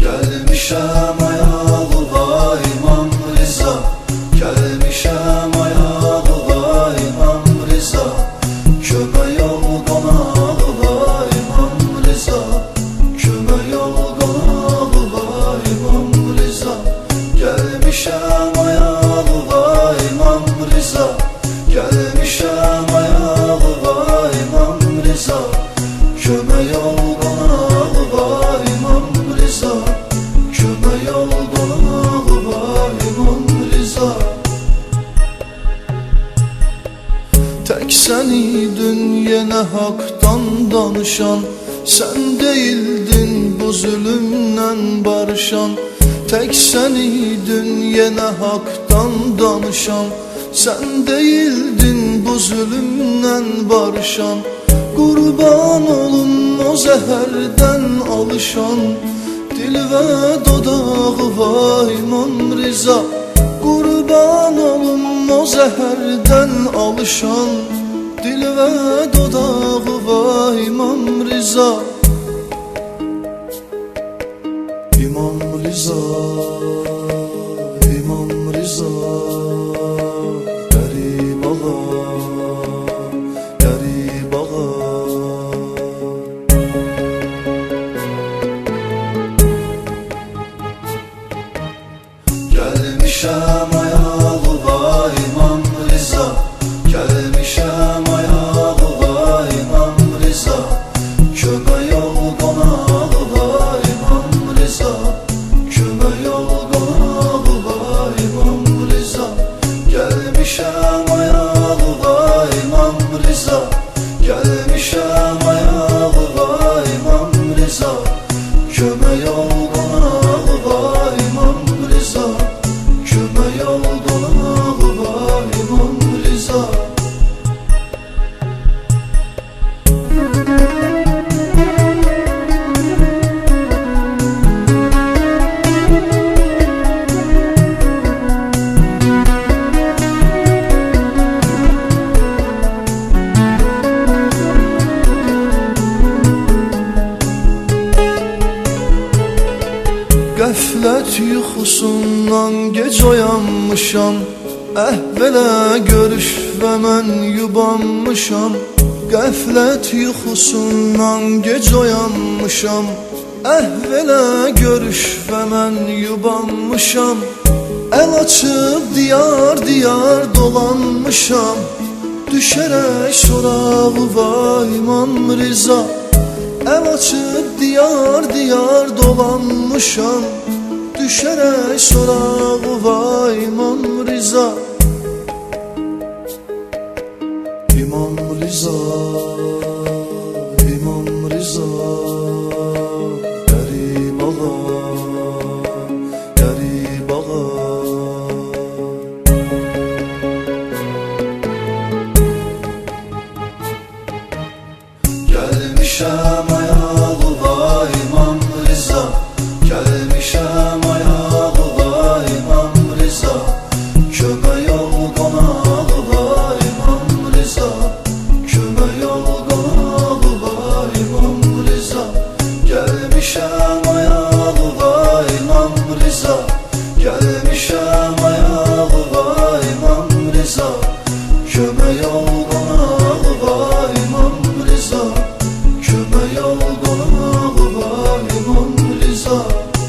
Gelmişem ayalığa İmam Rıza, gelmişem ayalığa İmam Rıza, köme yol konalığa İmam Rıza, köme yol konalığa İmam Rıza. Gelmişem ayalığa İmam Rıza, gelmişem ayalığa İmam Rıza, köme yol konalığa İmam Rıza, köme yol konalığa İmam Rıza. Tek sen idin yine haktan danışan, sen değildin bu zulümden barışan. Tek sen idin yine haktan danışan, sen değildin bu zulümden barışan. Kurban olun o zehirden alışan, dil ve dodağı var İmam Rıza. Kurban olun o zehirden alışan, dil ve dodağı var İmam Rıza. İmam Rıza, İmam Rıza, garip ağa, garip ağa. Gelmişem ayalığa İmam Rıza, gelmişem ayalığa İmam Rıza, köme yol konalığa İmam Rıza, köme yol konalığa İmam Rıza. Gelmişem ayalığa İmam Rıza, gelmişem ayalığa İmam Rıza, köme yol konalığa İmam Rıza, köme yol konalığa İmam Rıza. Qəflət yuxusundan gec oyanmışam, əhvələ görüş və mən yubanmışam. Qəflət yuxusundan gec oyanmışam, əhvələ görüş və mən yubanmışam. El açıb diyar diyar dolanmışam, düşərək sorağı var İmam Rıza. El açıb diyar diyar dolanmışam, düşərək sorağı var İmam Rıza. İmam Rıza, İmam Rıza, garip ağa, garip ağa. Gelmişem ayalığa İmam Rıza, gelmişem ayalığa İmam Rıza, köme yol konalığa İmam Rıza, köme yol konalığa İmam Rıza. Gelmişem ayalığa İmam Rıza, gelmişem ayalığa İmam Rıza, köme yol konalığa İmam Rıza, köme yol konalığa İmam Rıza.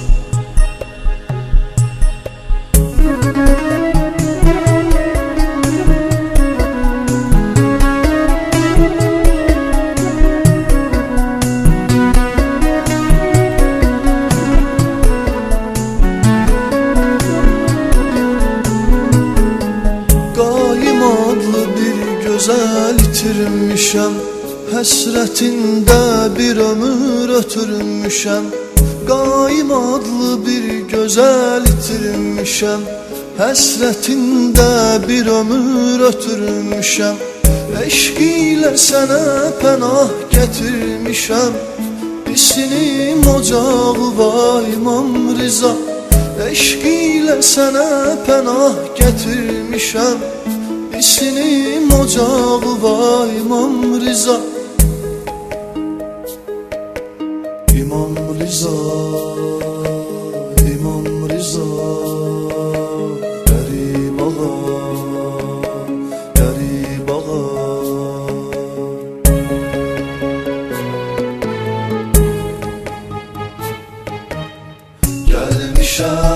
Qaim adlı bir gözəl itirmişəm, həsrətində bir ömür ötürmüşəm. Qaim adlı bir gözəl itirmişəm, həsrətində bir ömür ötürmüşəm. Eşq ilə sənə pənah gətirmişəm, isinim ocağı var İmam Rıza. Eşq ilə sənə pənah gətirmişəm, isinim ocağı var İmam Rıza. İmam Rıza. başımıza. Garip ağa, garip ağa. Gelmişəm